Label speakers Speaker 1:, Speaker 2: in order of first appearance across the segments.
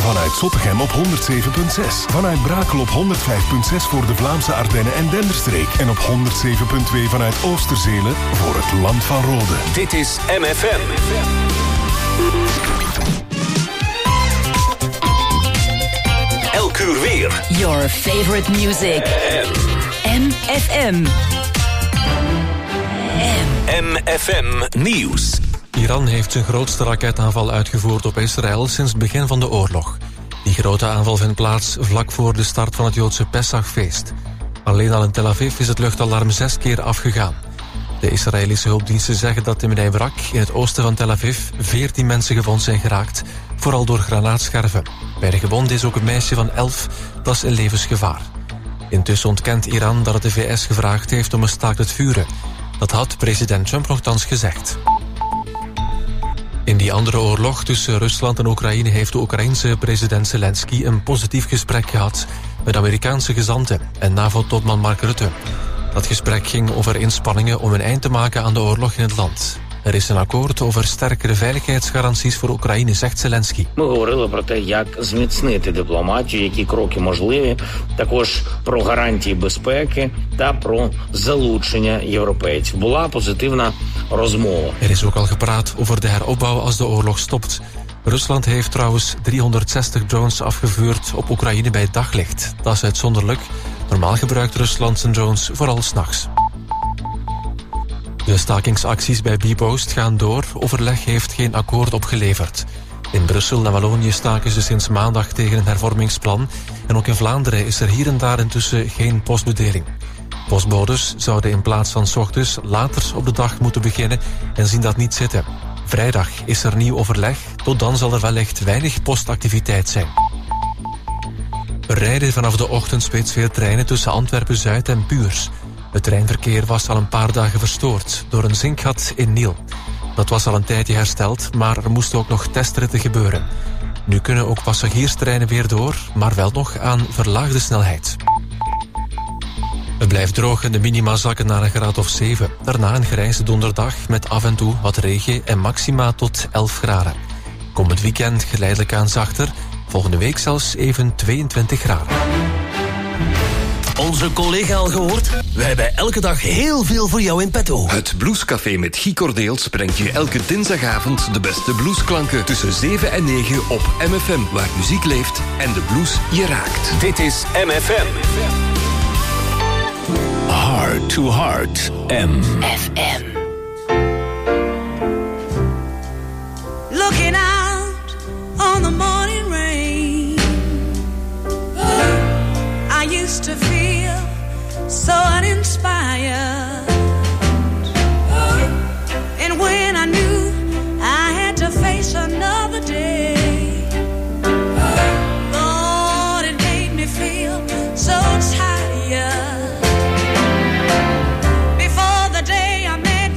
Speaker 1: Vanuit Zottegem op 107.6. Vanuit Brakel op 105.6 voor de Vlaamse Ardennen en Denderstreek. En op 107.2 vanuit Oosterzelen voor het Land van Rode.
Speaker 2: Dit is MFM. Elk uur weer.
Speaker 3: Your favorite music. MFM.
Speaker 2: MFM Nieuws.
Speaker 4: Iran heeft zijn grootste raketaanval uitgevoerd op Israël sinds het begin van de oorlog. Die grote aanval vindt plaats vlak voor de start van het Joodse Pesachfeest. Alleen al in Tel Aviv is het luchtalarm 6 keer afgegaan. De Israëlische hulpdiensten zeggen dat in Bnei in het oosten van Tel Aviv 14 mensen gewond zijn geraakt, vooral door granaatscherven. Bij de gewonden is ook een meisje van 11, dat is in levensgevaar. Intussen ontkent Iran dat het de VS gevraagd heeft om een staakt het vuren. Dat had president Trump nogthans gezegd. In die andere oorlog tussen Rusland en Oekraïne heeft de Oekraïense president Zelensky een positief gesprek gehad met Amerikaanse gezanten en NAVO-topman Mark Rutte. Dat gesprek ging over inspanningen om een eind te maken aan de oorlog in het land. Er is een akkoord over sterkere veiligheidsgaranties voor Oekraïne, zegt Zelensky.
Speaker 5: Ми говорили про те, як зміцнити дипломатію, які кроки можливі, також про гарантії безпеки та про залучення європейців. Була позитивна розмова.
Speaker 4: Er is ook al gepraat over de heropbouw als de oorlog stopt. Rusland heeft trouwens 360 drones afgevuurd op Oekraïne bij daglicht. Dat is uitzonderlijk. Normaal gebruikt Rusland zijn drones vooral 's nachts. De stakingsacties bij Bpost gaan door. Overleg heeft geen akkoord opgeleverd. In Brussel en Wallonië staken ze sinds maandag tegen een hervormingsplan. En ook in Vlaanderen is er hier en daar intussen geen postbedeling. Postbodes zouden in plaats van 's ochtends later op de dag moeten beginnen en zien dat niet zitten. Vrijdag is er nieuw overleg. Tot dan zal er wellicht weinig postactiviteit zijn. Er rijden vanaf de ochtendspits weer treinen tussen Antwerpen-Zuid en Puurs. Het treinverkeer was al een paar dagen verstoord door een zinkgat in Niel. Dat was al een tijdje hersteld, maar er moesten ook nog testritten gebeuren. Nu kunnen ook passagierstreinen weer door, maar wel nog aan verlaagde snelheid. Het blijft droog en de minima zakken naar een graad of 7. Daarna een grijze donderdag met af en toe wat regen en maxima tot 11 graden. Komend weekend geleidelijk aan zachter, volgende week zelfs even 22 graden.
Speaker 6: Onze collega al gehoord? We hebben elke dag heel veel voor jou in petto.
Speaker 7: Het Bluescafé met Guy Cordeels brengt je elke dinsdagavond de beste bluesklanken tussen 7 en 9 op MFM, waar muziek leeft en de blues je raakt.
Speaker 2: Dit is MFM. Heart to Heart.
Speaker 3: FM.
Speaker 8: Looking out on the morning rain, I used to feel so uninspired. And when I knew I had to face another day, Lord, it made me feel so tired. Before the day I met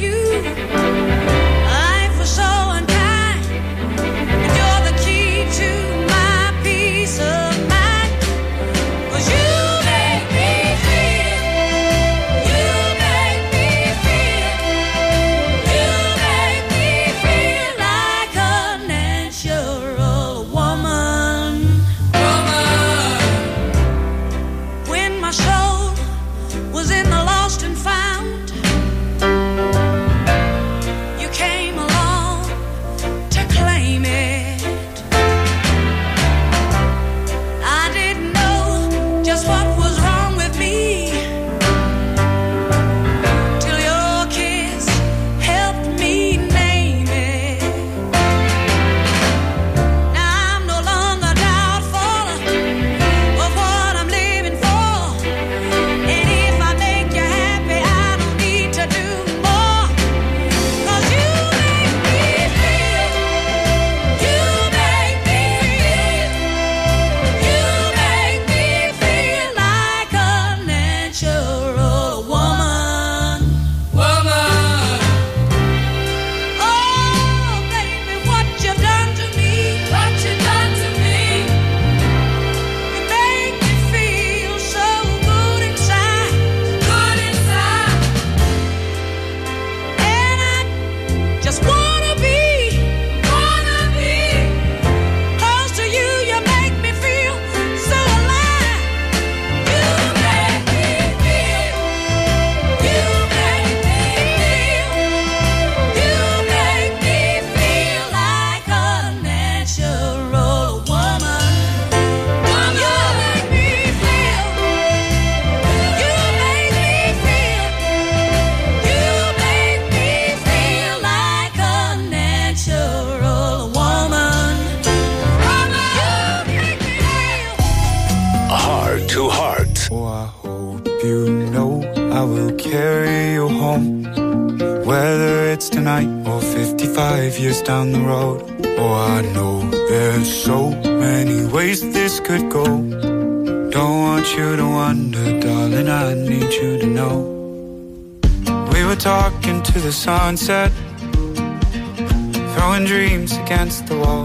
Speaker 9: I will carry you home. Whether it's tonight or 55 years down the road. Oh, I know there's so many ways this could go. Don't want you to wonder, darling, I need you to know. We were talking to the sunset, throwing dreams against the wall.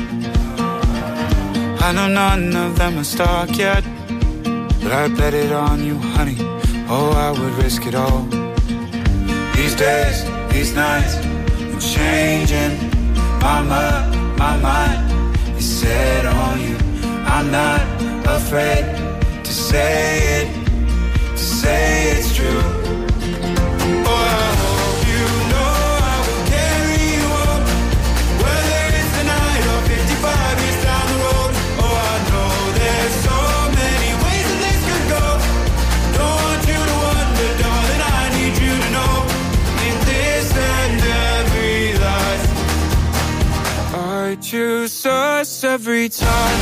Speaker 9: I know none of them are stuck yet, but I bet it on you, honey. Oh, I would risk it all. These days, these nights, I'm changing. My mind is set on you. I'm not afraid to say it's true. Oh, I hope you know I will carry you home. Whether it's tonight or 55 years down the road. Oh, I know there's so many ways that this could go. Don't want you to wonder, darling, I need you to know. In this and every life, I choose us every time.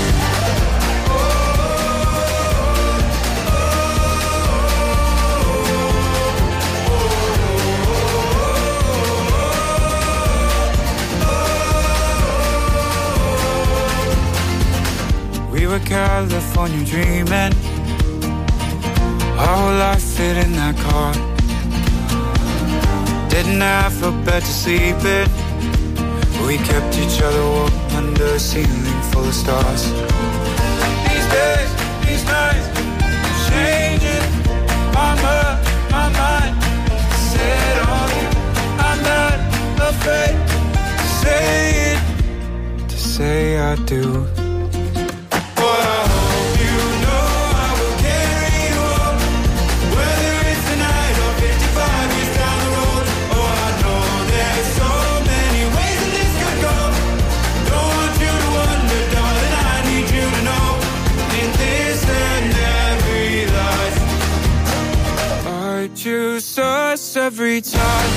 Speaker 9: We were California dreaming, our whole life fit in that car. Didn't have a bed to sleep in, but we kept each other warm under a ceiling full of stars. These days, these nights, I'm changing. My mind set on you. I'm not afraid to say I do. Choose us every time.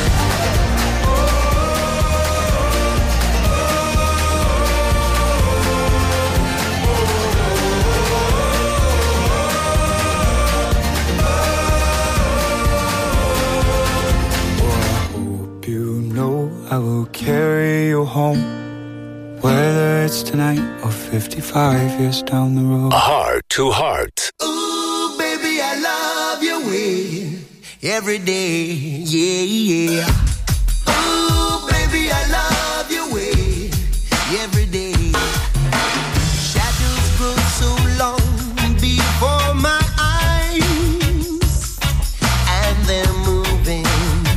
Speaker 9: I will carry you home, whether it's tonight or 55 years down the road.
Speaker 2: Heart to Heart.
Speaker 10: Ooh, baby, I love your way every day, yeah, yeah. Ooh, baby, I love your way every day. Shadows grow so long before my eyes, and they're moving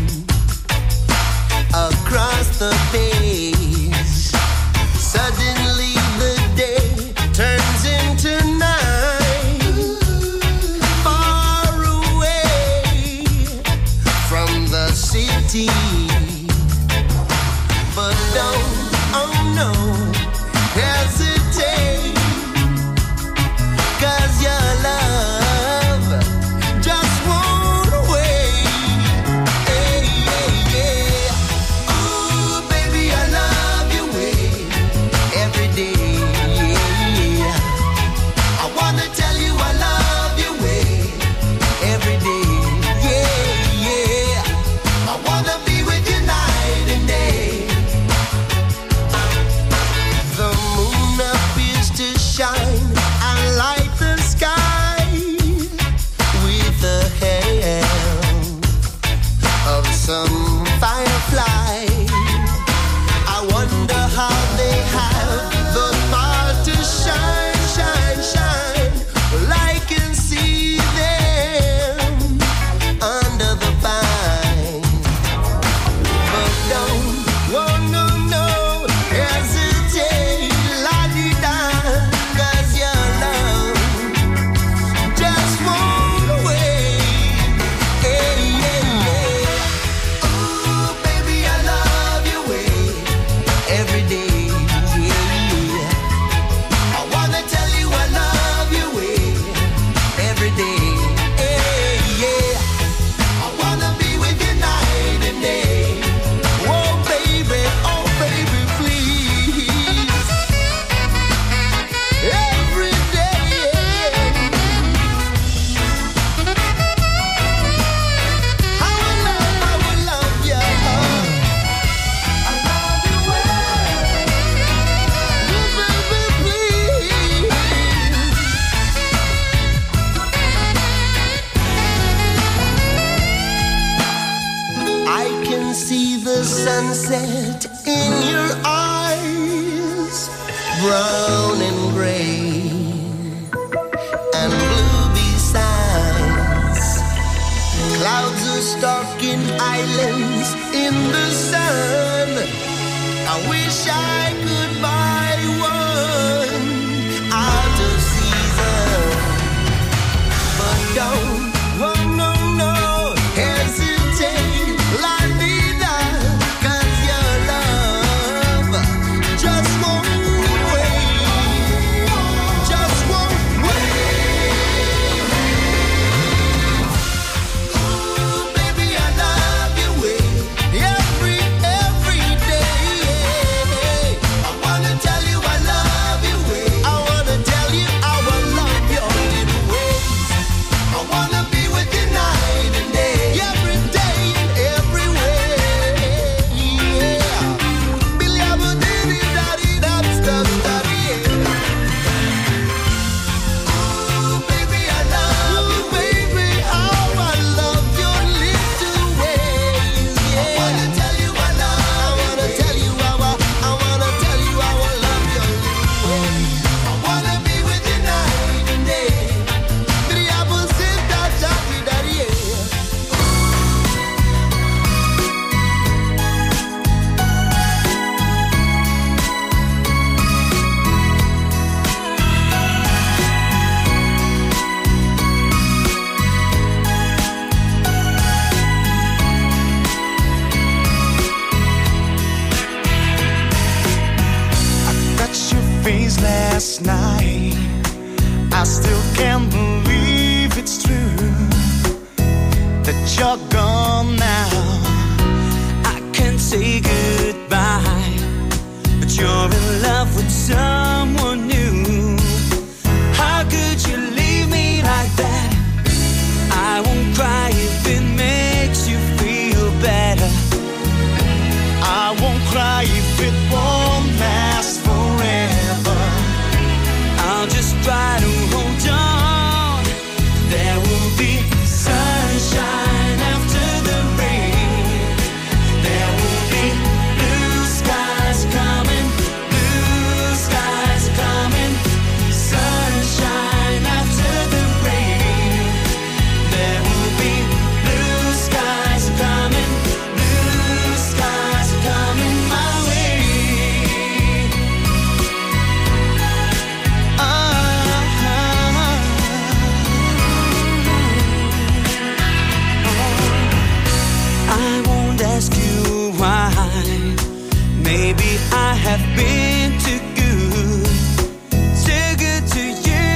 Speaker 10: across the page. Suddenly the day turns into night. Far away from the city, but don't, oh no, there's brown and gray and blue besides. Clouds are stalking islands in the sun. I wish I could buy one out of season, but don't, oh no, no, hesitate, la vida, 'cause your love just won't wait, just won't wait. Ooh, baby, I love your way, every day. I wanna tell you I love your way. I wanna tell you how I love your little ways. I wanna be with you night and day, every day and every way. Yeah. Billy Abba diddy daddy, that's the study. Ooh, baby, I love you, baby, how I love your little ways. Yeah. I wanna tell you I love. I wanna tell you how I wanna tell you how I love your little ways. I wanna be with you night and day. Billy Abba said that daddy daddy.
Speaker 11: Touched your face last night. I still can't believe it's true that you're gone now. I can't say goodbye, but you're in love with someone new. How could you leave me like that? I won't cry if it makes you feel better. I won't cry if it won't last forever. I'll just try to hold on. There will be sunshine after the rain. There will be blue skies coming, blue skies coming. Sunshine after the rain. There will be blue skies coming, blue skies coming my way. I won't ask you why. Maybe I have been too good to you.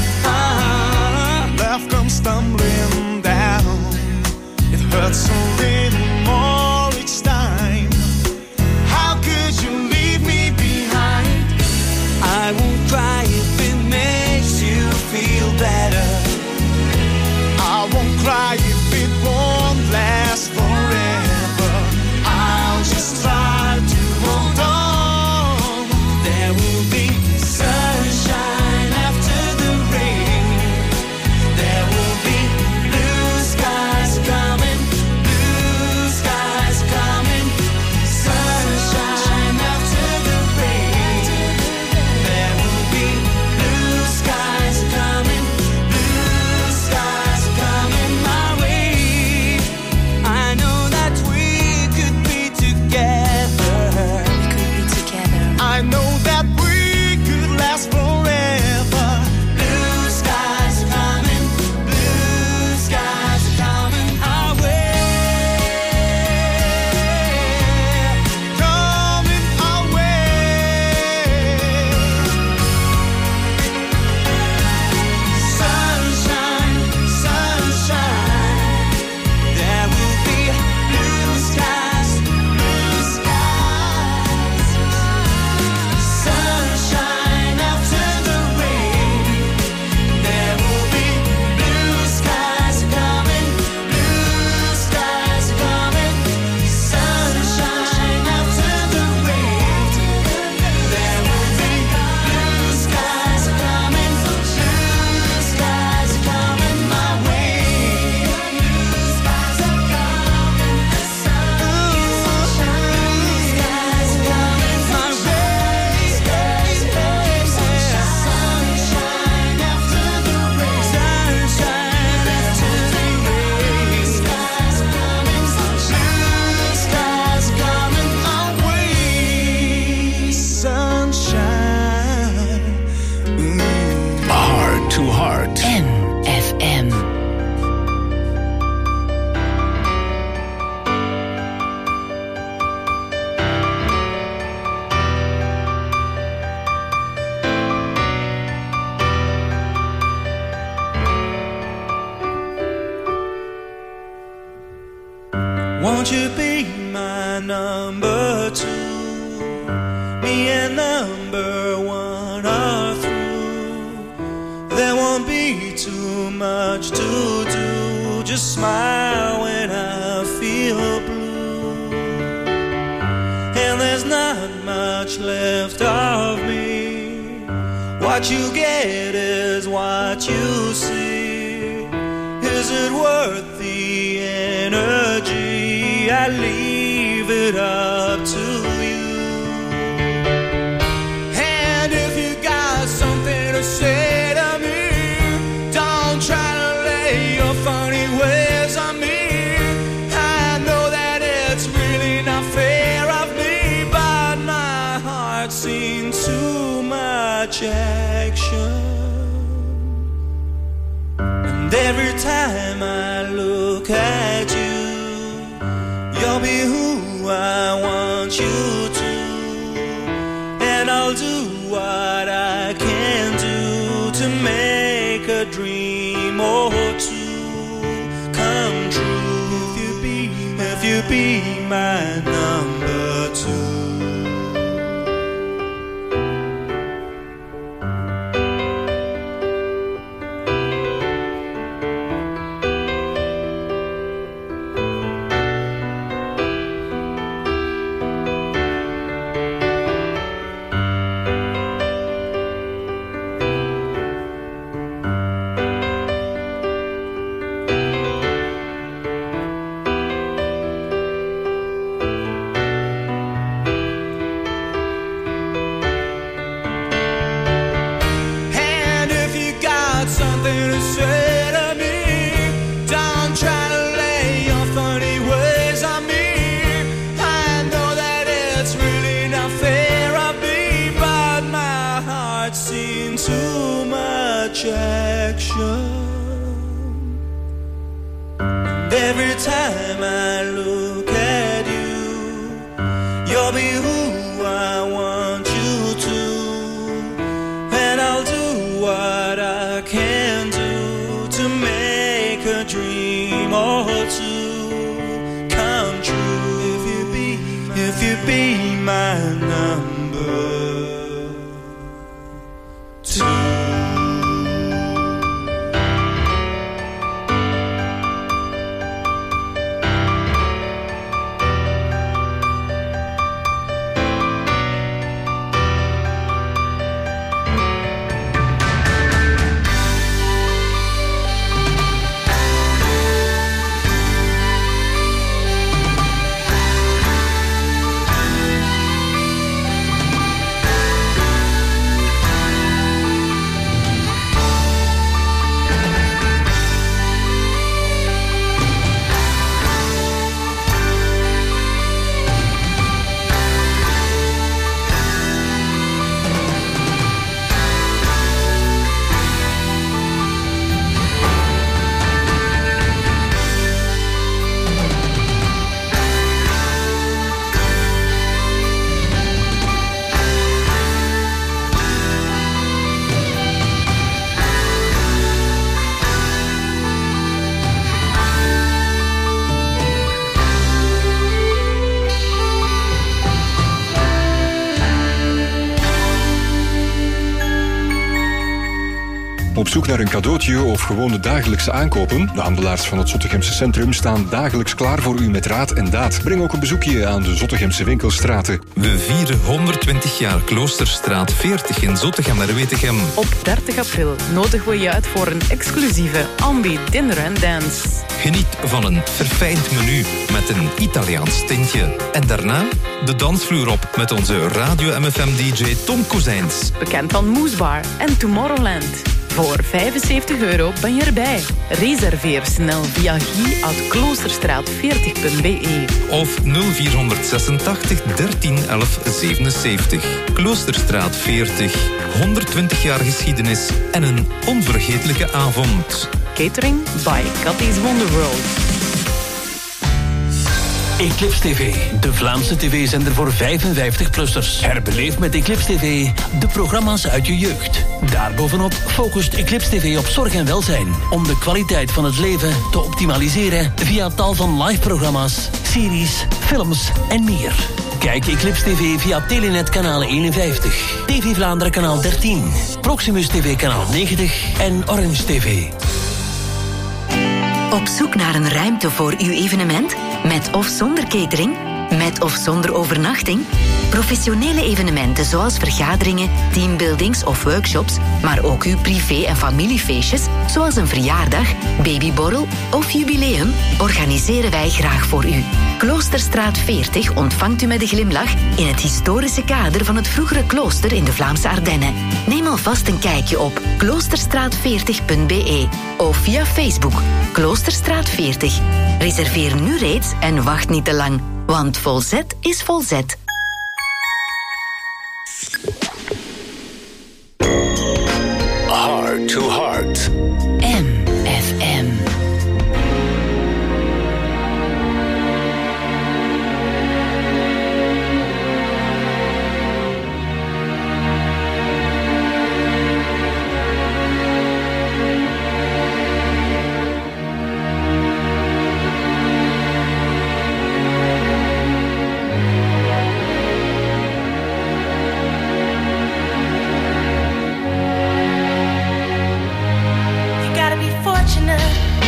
Speaker 11: Love comes stumbling down. It hurts a little more each time. How could you leave me behind? I won't cry if it makes you feel better. I won't cry if it won't last forever. I'll just try to hold on. There will be sunshine after the rain. There will be blue skies coming, blue skies coming. Sunshine after the rain. There will be blue skies coming, blue skies coming my way. I know that we could be together. I know that we could last be too much to do. Just smile when I feel blue. And there's not much left of me. What you get is what you see. Is it worth the energy? I leave it up to you. And if you got something to say to me, don't try to lay your funny ways on me. I know that it's really not fair of me, but my heart's seen too much action. And every time I look at you, you'll be who I want you to. And I'll do what I can do to make a dream or two come true. If you be my number two. Action. And every time I look at you, you'll be who I want you to. And I'll do what I can do to make a dream or two come true. If you be my number two.
Speaker 12: Op zoek naar een cadeautje of gewoon de dagelijkse aankopen? De handelaars van het Zottegemse Centrum staan dagelijks klaar voor u met raad en daad. Breng ook een bezoekje aan de Zottegemse winkelstraten.
Speaker 13: We vieren 120 jaar Kloosterstraat 40 in Zottegem en Wetegem.
Speaker 14: Op 30 april nodigen we je uit voor een exclusieve Ambi Dinner and Dance.
Speaker 13: Geniet van een verfijnd menu met een Italiaans tintje. En daarna de dansvloer op met onze Radio MFM-dj Tom Kozijns.
Speaker 14: Bekend van Moesbar en Tomorrowland. Voor €75 ben je erbij. Reserveer snel via guy@kloosterstraat40.be
Speaker 13: of 0486 13 11 77. Kloosterstraat 40. 120 jaar geschiedenis en een onvergetelijke avond.
Speaker 14: Catering by Cathy's Wonderworld.
Speaker 6: Eclipse TV, de Vlaamse tv-zender voor 55-plussers. Herbeleef met Eclipse TV de programma's uit je jeugd. Daarbovenop focust Eclipse TV op zorg en welzijn, om de kwaliteit van het leven te optimaliseren via tal van live-programma's, series, films en meer. Kijk Eclipse TV via Telenet kanaal 51, TV Vlaanderen kanaal 13, Proximus TV kanaal 90 en Orange TV.
Speaker 15: Op zoek naar een ruimte voor uw evenement? Met of zonder catering? Met of zonder overnachting? Professionele evenementen zoals vergaderingen, teambuildings of workshops, maar ook uw privé- en familiefeestjes, zoals een verjaardag, babyborrel of jubileum, organiseren wij graag voor u. Kloosterstraat 40 ontvangt u met een glimlach in het historische kader van het vroegere klooster in de Vlaamse Ardennen. Neem alvast een kijkje op kloosterstraat40.be of via Facebook Kloosterstraat 40. Reserveer nu reeds en wacht niet te lang, want volzet is volzet.
Speaker 2: Heart to Heart.
Speaker 3: MFM.
Speaker 16: You gotta be fortunate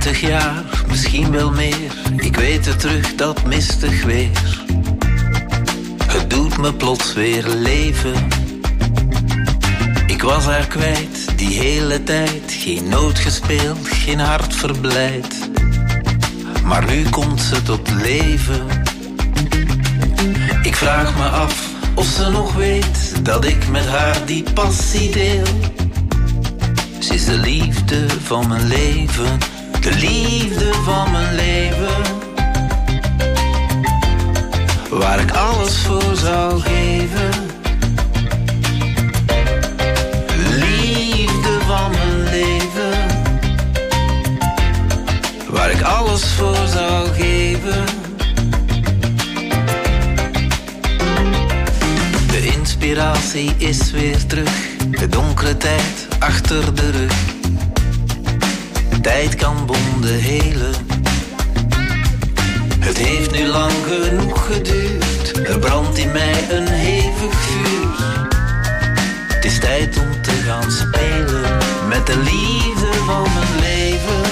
Speaker 16: 20 jaar, misschien wel meer. Ik weet het terug, dat mistig weer. Het doet me plots weer leven. Ik was haar kwijt, die hele tijd. Geen noot gespeeld, geen hart verblijd. Maar nu komt ze tot leven. Ik vraag me af of ze nog weet dat ik met haar die passie deel. Ze is de liefde van mijn leven, de liefde van mijn leven. Waar ik alles voor zou geven. Liefde van mijn leven. Waar ik alles voor zou geven. De inspiratie is weer terug. De donkere tijd achter de rug. Tijd kan wonden helen. Het heeft nu lang genoeg geduurd. Er brandt in mij een hevig vuur. Het is tijd om te gaan spelen met de liefde van mijn leven.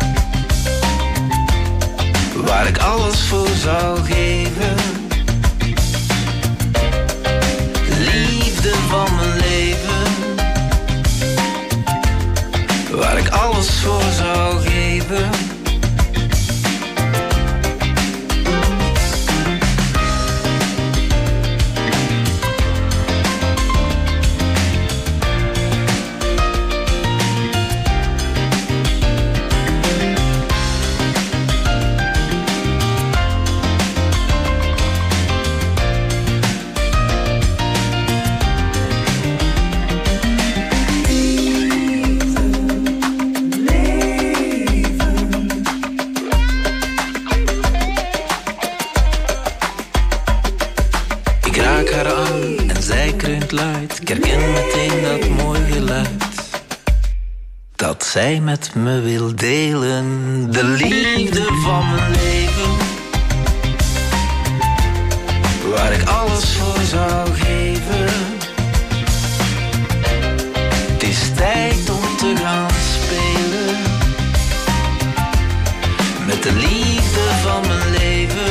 Speaker 16: Waar ik alles voor zou geven. Liefde van mijn leven. Waar ik alles voor zou geven. Ik herken meteen dat mooi geluid dat zij met me wil delen. De liefde van mijn leven. Waar ik alles voor zou geven. Het is tijd om te gaan spelen met de liefde van mijn leven.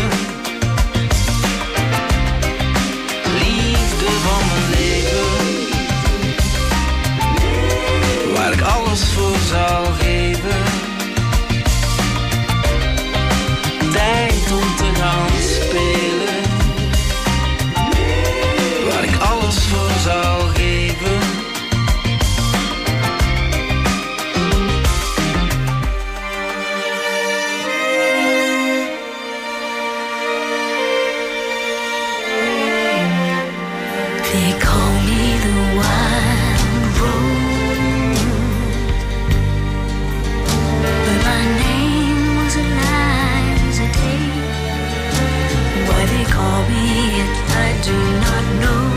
Speaker 16: Liefde van mijn leven. Waar ik alles voor zou geven. Tijd om te gaan spelen. Waar ik alles voor zou geven.
Speaker 8: They call me the wild rose, but my name was Eliza Day. Why they call me it, I do not know.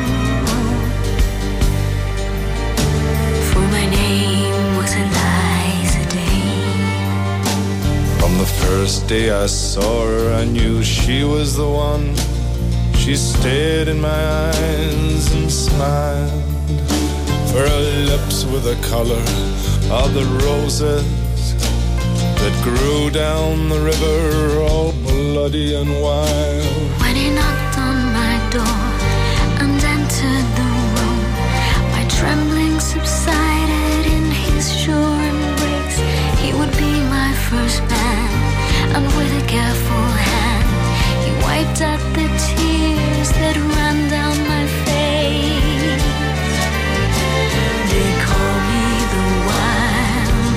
Speaker 8: For my name was Eliza Day.
Speaker 17: From the first day I saw her, I knew she was the one. She stared in my eyes and smiled. For her lips were the color of the roses that grew down the river, all bloody and wild.
Speaker 8: When he knocked on my door and entered the room, my trembling subsided in his sure embrace. He would be my first man, and with a careful hand he wiped out the tears that ran down my face. They call me the wild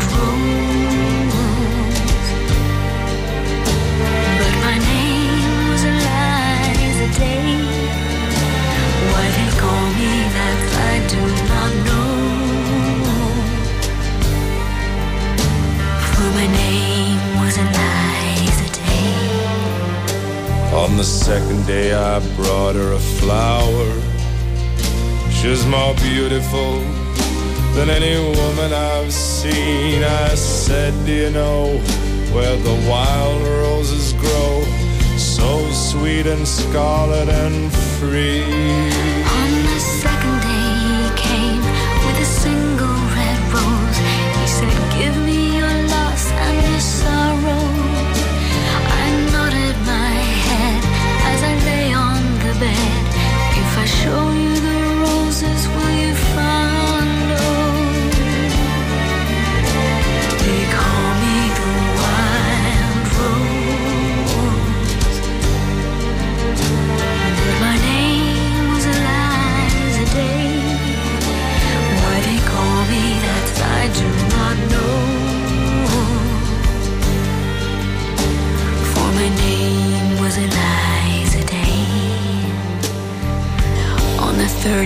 Speaker 8: rose, but my name was Eliza Day. Why they call me that I do not know. For my name was Eliza Day.
Speaker 17: On the second day I brought her a flower. She was more beautiful than any woman I've seen. I said, do you know where the wild roses grow? So sweet and scarlet and free.
Speaker 8: On the second day he came with a single red rose. He said, give me your lost and your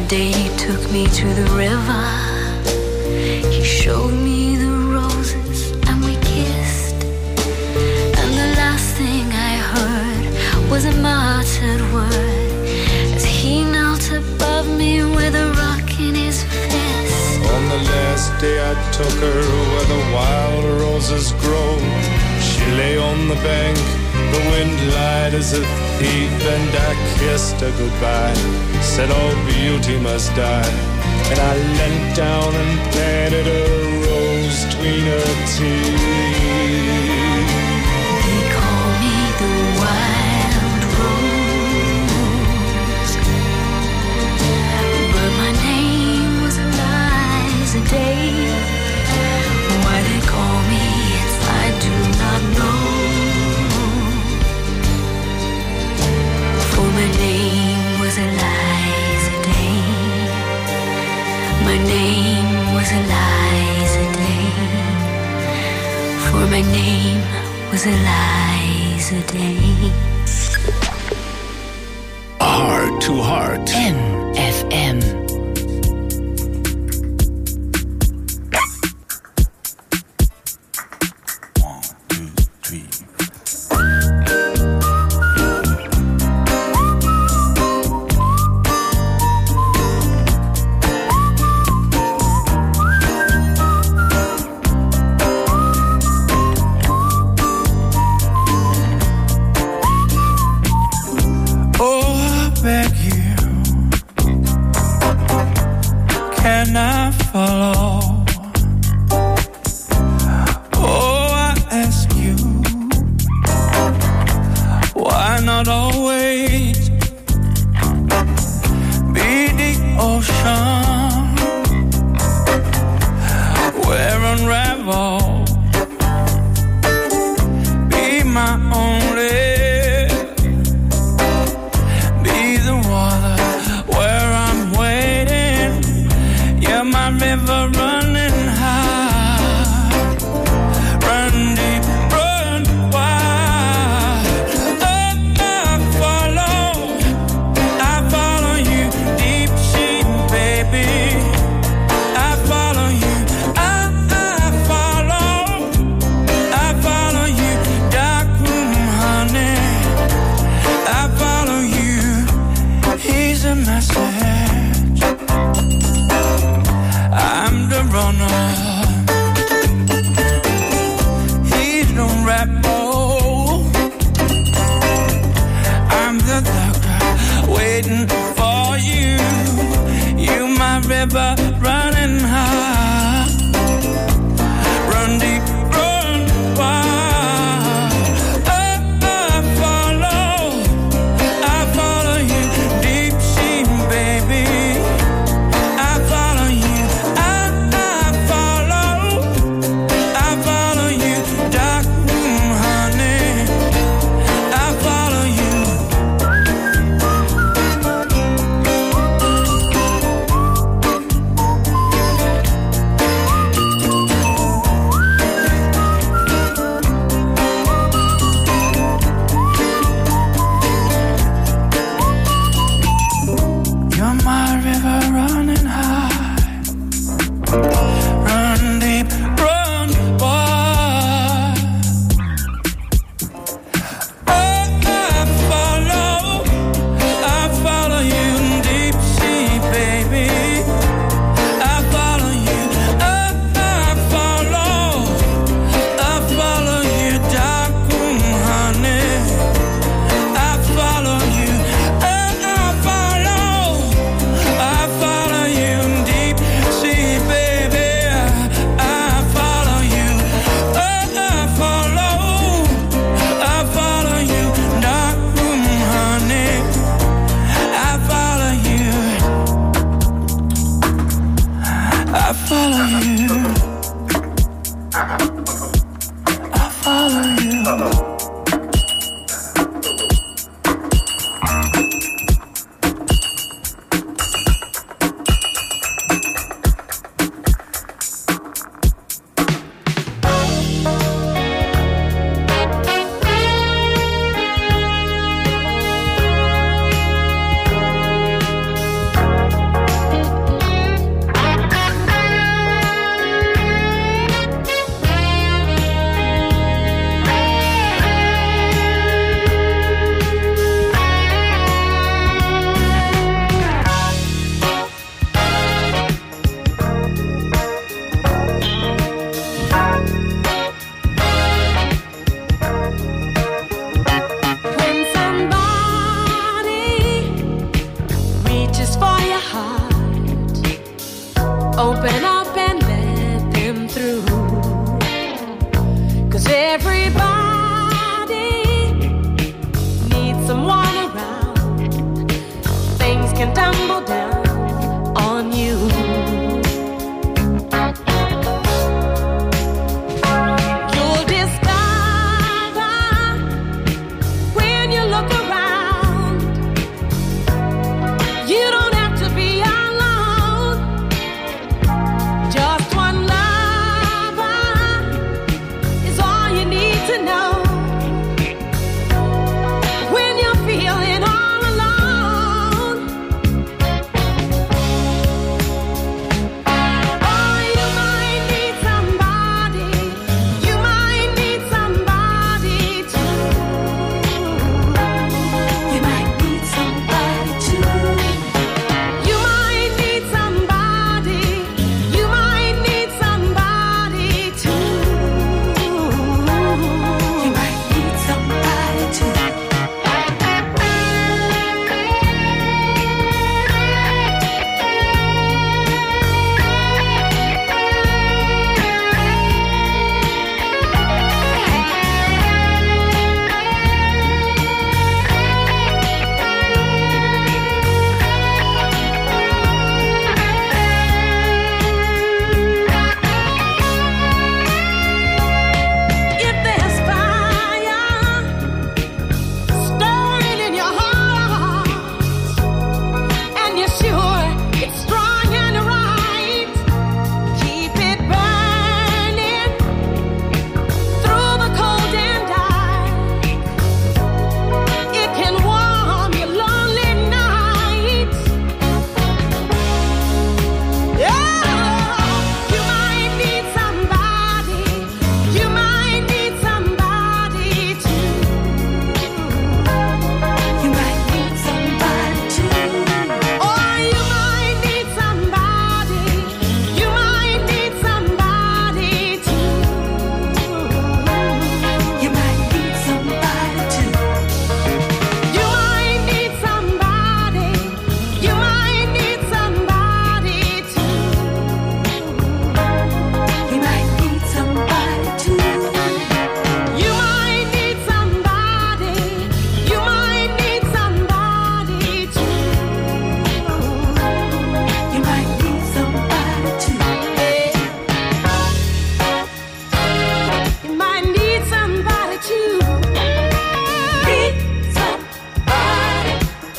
Speaker 8: day he took me to the river. He showed me the roses and we kissed. And the last thing I heard was a muttered word as he knelt above me with a rock in his fist.
Speaker 17: On the last day I took her where the wild roses grow. She lay on the bank, the wind lied as a thief, and I kissed her goodbye, said all beauty must die. And I leant down and planted a rose between her teeth.
Speaker 8: They call me the wild rose, but my name was Eliza Day. Why they call me it I do not know, for my name was Eliza Day. My name was Eliza Day, for my name was Eliza Day.
Speaker 2: Heart to Heart.
Speaker 3: MFM.
Speaker 18: Everybody needs someone around. Things can tumble down on you. You'll discover when you look around, you don't have to be alone. Just one lover is all you need to know. When you're feeling all alone, oh, you might need somebody. You might need somebody too. You might need somebody too. You might need somebody. You might need somebody too. You might need somebody too. If there's fire stirring in your heart, and you're sure it's strong and right, keep it burning through the cold and dark. It can warm your lonely nights. Yeah, you might need somebody. You might need somebody too. You might need somebody too. Oh, you might need somebody. You might need somebody too. You might need somebody too. You might need somebody. You might need somebody too. You might need somebody too. You might need somebody. You might need somebody too. You might need somebody too. You might need somebody too. Need somebody.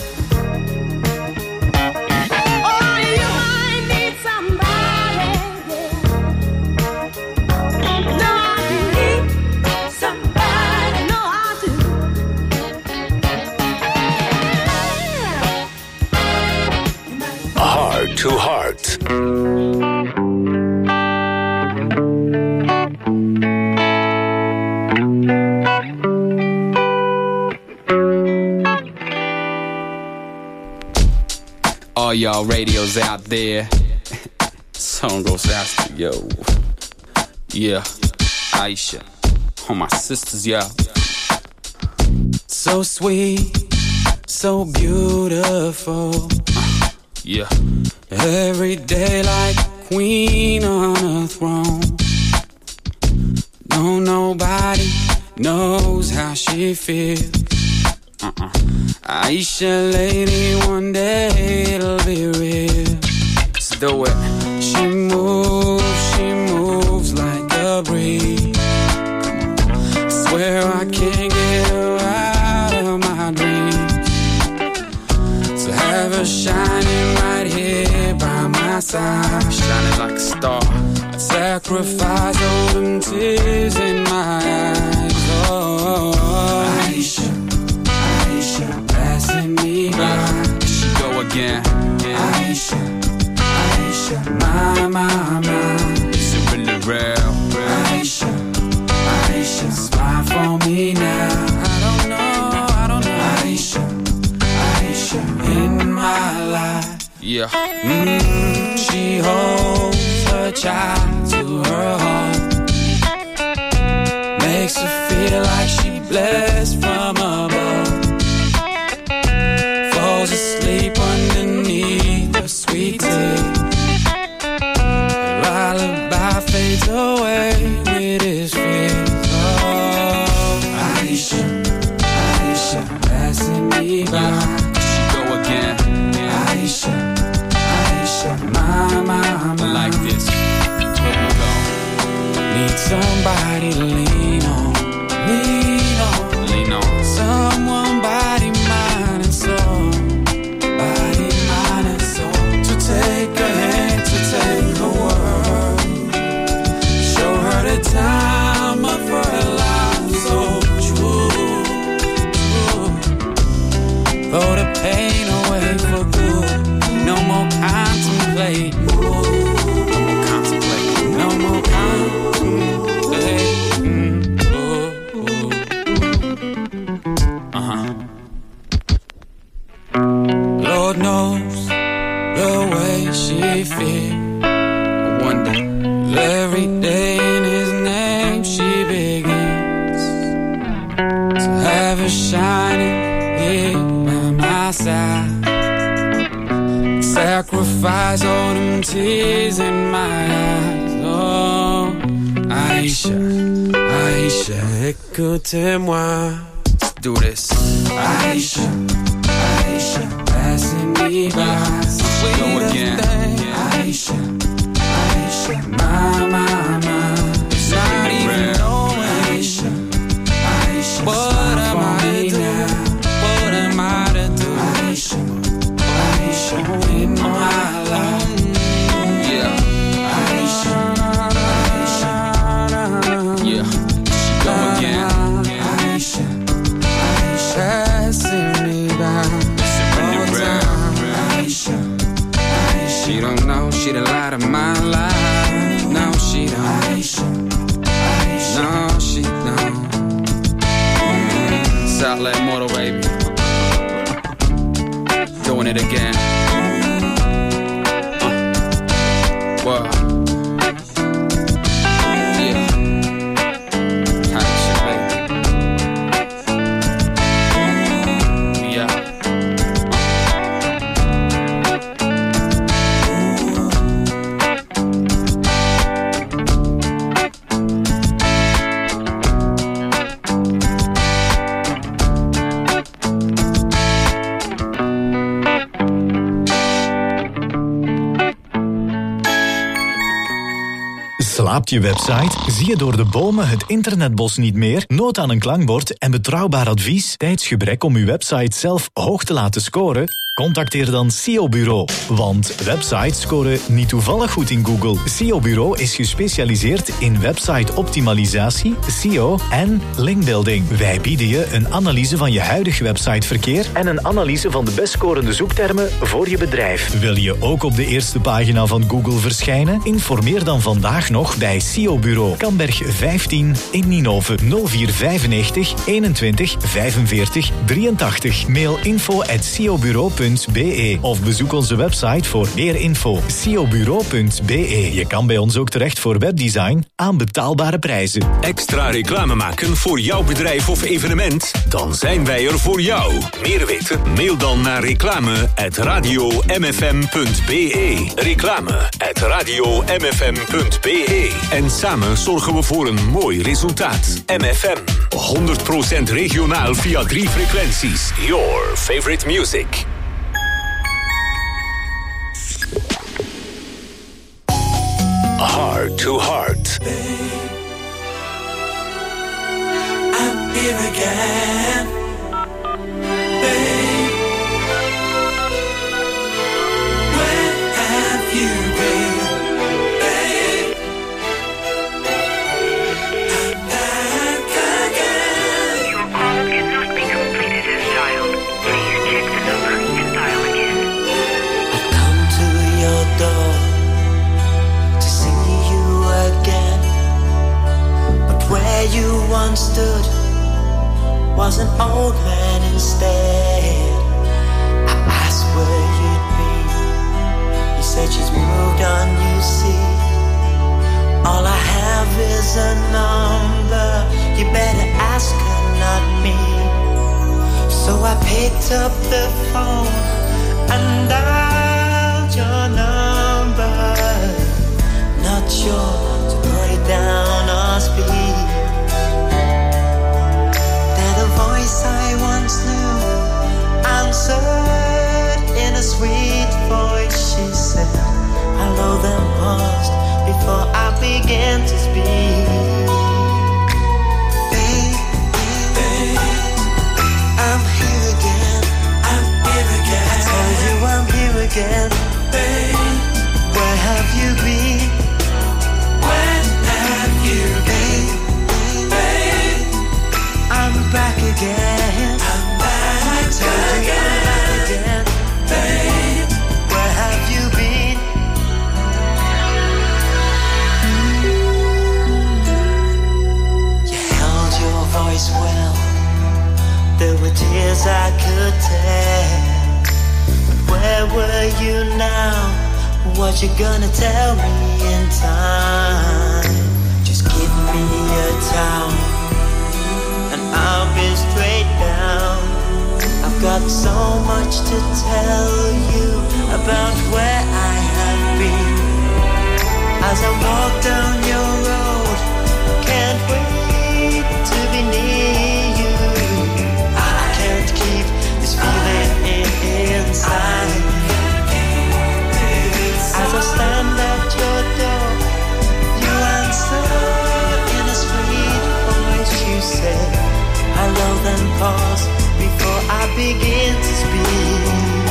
Speaker 18: Oh, you might need somebody. No, I do need somebody. No, I do.
Speaker 2: Heart to Heart.
Speaker 19: All y'all radios out there. Song goes out to yo. Yeah, Aisha. All my sisters, yo. So sweet, so beautiful. Yeah. Every day like queen on a throne. No, nobody knows how she feels. Aisha, lady, one day it'll be real. Let's do it. She moves like a breeze. Swear I can't get her out of my dreams. So have her shining right here by my side, shining like a star. I'd sacrifice all them tears in my eyes. Oh, Aisha, Aisha, passing me by. Here she go again. Yeah. Aisha, Aisha, my. Is it really real? Aisha, Aisha, smile for me now. I don't know. Aisha, Aisha, in my life. Yeah. She holds her child to her heart. Makes her feel like she blessed from above. Falls asleep underneath the sweet tea. Lullaby fades away with his fears. Oh, Lean on someone, body, mind, and soul. Body, mind, and soul. To take a hand, to take a world. Show her the time of her life, so true, true. Throw the pain away for good. No more contemplating. No more contemplating. No more contemplating. Lord knows the way she feels. I wonder every day in his name she begins to have her shining here by my side. Sacrifice all them tears in my eyes. Oh, Aisha, Aisha, écoutez-moi. Let's do this. Aisha, Aisha, passing me by. Go again. Aisha, Aisha, my. It's not even knowing. Aisha, Aisha, what am I to do? What am I to do? Aisha, Aisha, in my life. Yeah, Aisha, Aisha, yeah. Go again. Aisha, Aisha, passing me by. Aisha, Aisha, she don't know she the light of my life. No, she don't. Aisha, Aisha, no, she don't. Southland Motor, baby. Doing it again. Wow. Yeah. Aisha, baby. Yeah.
Speaker 20: Slaapt je website? Zie je door de bomen het internetbos niet meer? Nood aan een klankbord en betrouwbaar advies? Tijdsgebrek om uw website zelf hoog te laten scoren? Contacteer dan SEO Bureau. Want websites scoren niet toevallig goed in Google. SEO Bureau is gespecialiseerd in website optimalisatie, SEO en linkbuilding. Wij bieden je een analyse van je huidige websiteverkeer en een analyse van de best scorende zoektermen voor je bedrijf. Wil je ook op de eerste pagina van Google verschijnen? Informeer dan vandaag nog bij SEO Bureau. Kamberg 15 in Ninove 0495 21 45 83. Mail info@seobureau.be of bezoek onze website voor meer info. seobureau.be. Je kan bij ons ook terecht voor webdesign aan betaalbare prijzen.
Speaker 2: Extra reclame maken voor jouw bedrijf of evenement? Dan zijn wij er voor jou. Meer weten? Mail dan naar reclame@radiomfm.be. Reclame@radiomfm.be. En samen zorgen we voor een mooi resultaat. MFM. 100% regionaal via 3 frequenties. Your favorite music. Heart to Heart.
Speaker 10: I'm here again, babe. Where have you been, babe? I'm back again.
Speaker 21: Your call cannot be completed as dialed. Please check the number and dial again.
Speaker 10: I come to your door to see you again, but where you once stood was an old man instead. I asked where you'd be. You said she's moved on, you see. All I have is a number. You better ask her, not me. So I picked up the phone and dialed your number. Not sure to put it down or speak. The voice I once knew answered in a sweet voice. She said, hello, then paused before I began to speak. Babe,
Speaker 11: as I could tell. Where were you now? What you gonna tell me in time? Just give me a town and I'll be straight down. I've got so much to tell you about where I have been. As I walk down your road, can't wait to be near you. I can't keep this feeling inside. As I stand at your door, you answer in a sweet voice. You say hello, then pause before I begin to speak.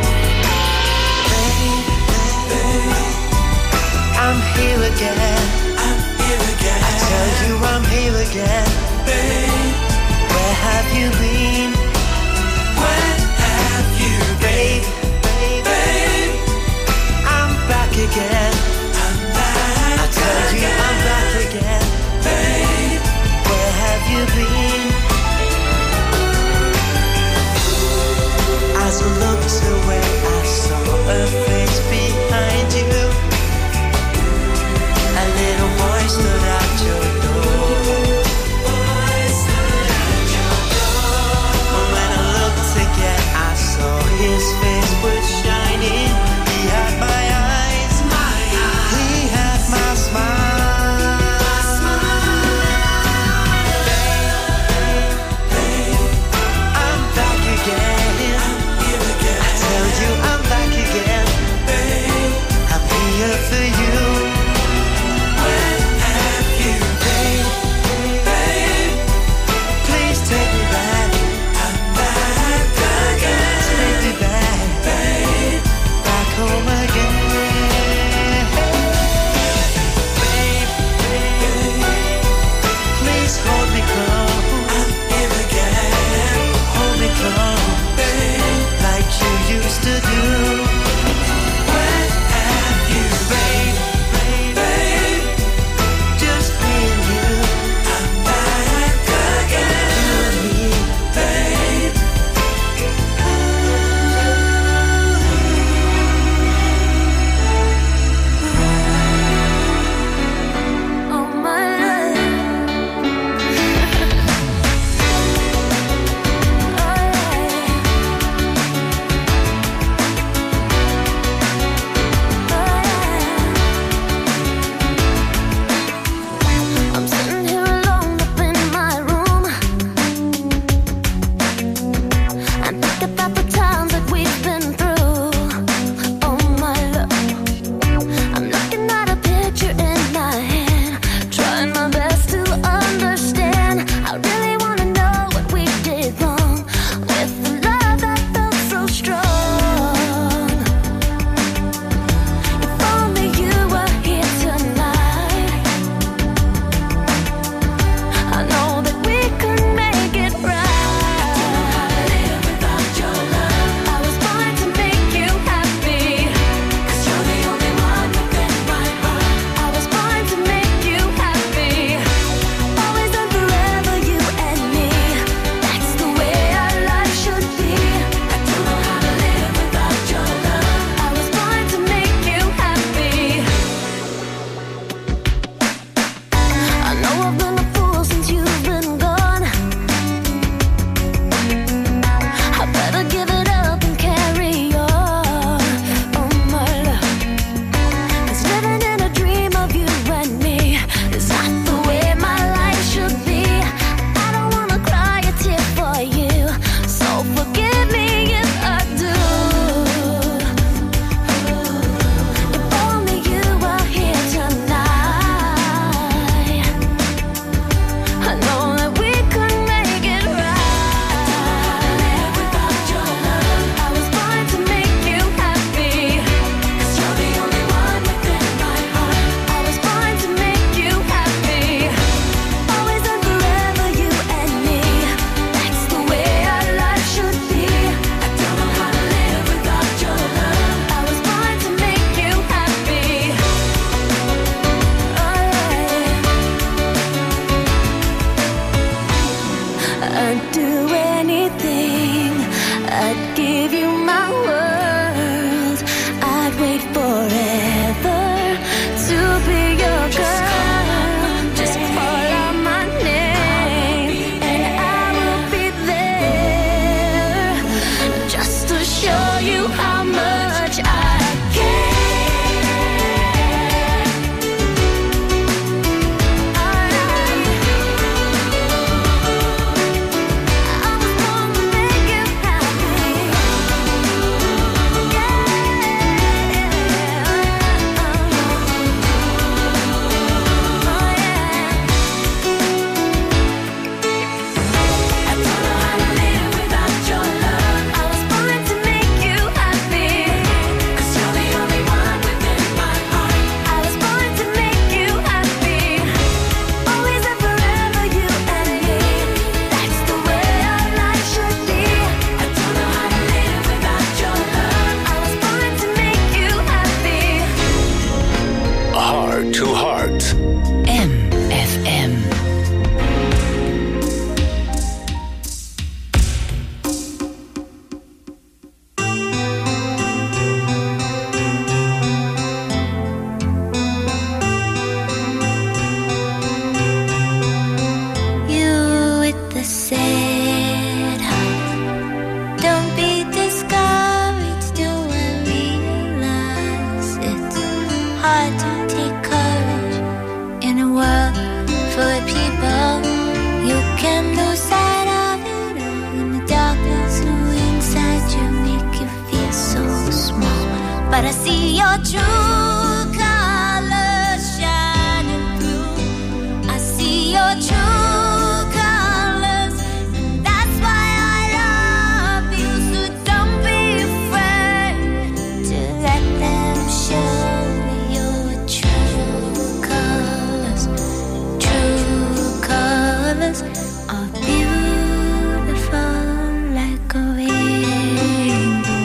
Speaker 11: Babe, I'm here again. I tell you I'm here again. Babe, where have you been? Where have you been? Babe, I'm back again. I tell you I'm back again. Babe, where have you been? As I looked away, I saw a face behind you. A little boy stood at your door. When I looked again, I saw his face was shining. He had my eyes, he had my smile. I'm back again. I tell you I'm back again. I'm here for you. Where have you been? Please take me back. I'm back again. Take me back, back home again. Please hold me close. I'm here again. Hold me close, like you used to do. Where have you been, babe? Just me and you. I'm back again. You and me, babe. Oh my I'm sitting here alone up in my room and think about the times that we've been through. Oh my love, I'm looking at a picture in my hand, trying my best to understand. I really wanna know what we did wrong with the love that felt so strong. If only you were here tonight, I know that we could make it right. Live without your love. I was born to make you happy, 'cause you're the only one within my heart. I was born to make you happy, always and forever, you and me. That's the way our life should be. I don't know how to live without your love. I was born to make you happy. I know I've been a fool since you've been gone. I better give it up and carry on. Oh my love, 'cause living in a dream of you and me is not the way my life should be. I don't wanna cry a tear for you, so forgive me if I do. If only you were here tonight, I know that we could make it right. Live without your love. I was born to make you happy, 'cause you're the only one within my heart. I was born to make you happy, always and forever, you and me. That's the way our life should be. I don't know how to live without your love. I was born to make you happy. I'd do anything
Speaker 8: but I see your true colors shining through. I see your true colors, and that's why I love you. So don't be afraid to let them show your true colors. True colors are beautiful like a rainbow.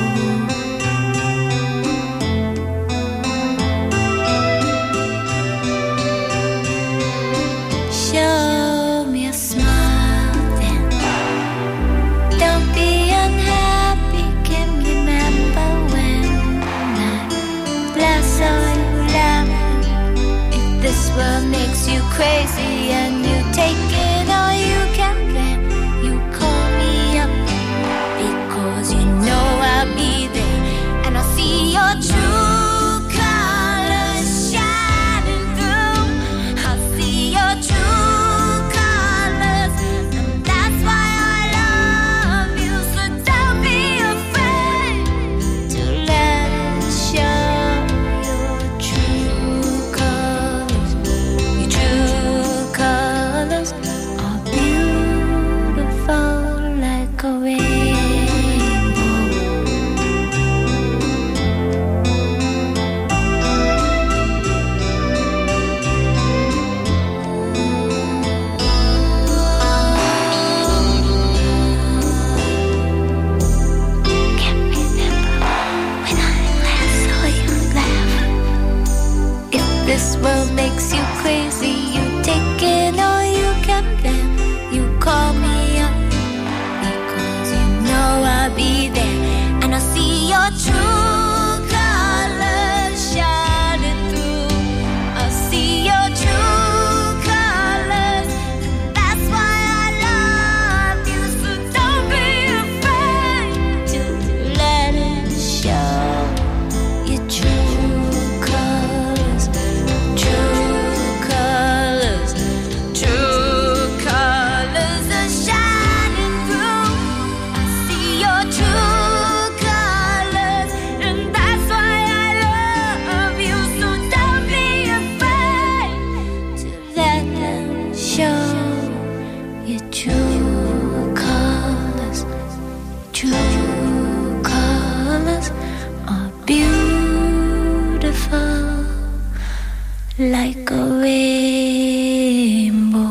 Speaker 8: Show me a smile then. Don't be unhappy, can remember when last saw you laughing. If this world makes you crazy and you take it all you can, then you call me up, because you know I'll be there. And I'll see your true colors shining through. I'll see your true colors, and that's why I love you. So don't be afraid to let it show your true colors. Your true colors are beautiful like a rainbow. Can't remember when I last saw you laugh. If this world makes you crazy, you take it all you can, then you call me up, because you know I'll be there. And I'll see your true colors shining through. I'll see your true colors, and that's why I love you. So don't be afraid to let it show your true colors. True colors, true colors are shining through. I see your true colors, and that's why I love you. So don't be afraid to let them show your true colors. True colors are beautiful like a rainbow.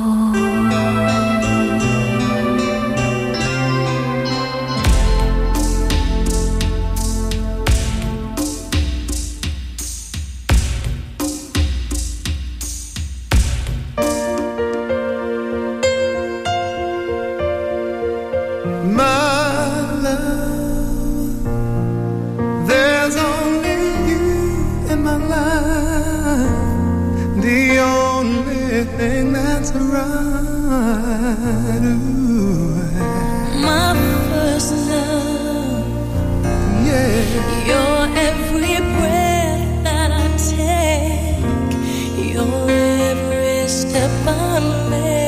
Speaker 11: My love, there's only you in my life, the only thing that's right. Ooh,
Speaker 8: My first love,
Speaker 11: yeah.
Speaker 8: your every breath that I take, your every step I make.